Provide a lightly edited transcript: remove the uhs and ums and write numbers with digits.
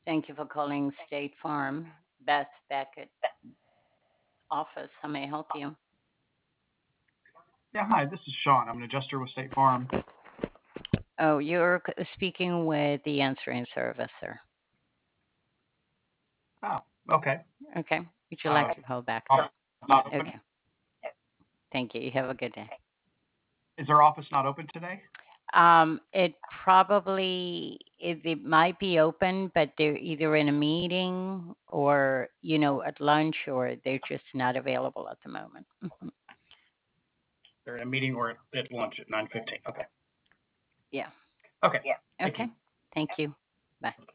Thank you for calling State Farm. Beth Beckett office. How may I help you? Yeah, hi, this is Sean. I'm an adjuster with State Farm. Oh, you're speaking with the answering service, sir. Oh, okay. Okay. Would you like Uh, to call back? office not open. Okay. Thank you. You have a good day. Is our office not open today? It probably it might be open, but they're either in a meeting or at lunch, or they're just not available at the moment. They're in a meeting or at lunch at 9:15. Okay. Yeah. Okay. Thank you. Okay. Thank you. Bye.